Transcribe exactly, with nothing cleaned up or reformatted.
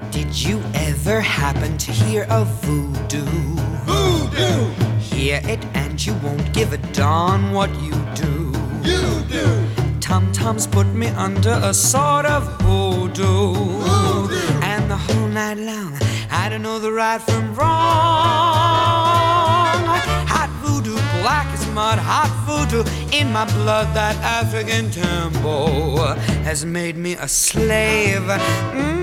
Did you ever happen to hear of voodoo? Voodoo! Hear it and you won't give a darn what you do. You do! Tom-toms put me under a sort of hoodoo. Voodoo! And the whole night long I don't know the right from wrong. Hot voodoo, black as mud, hot voodoo in my blood. That African tempo has made me a slave. Mm.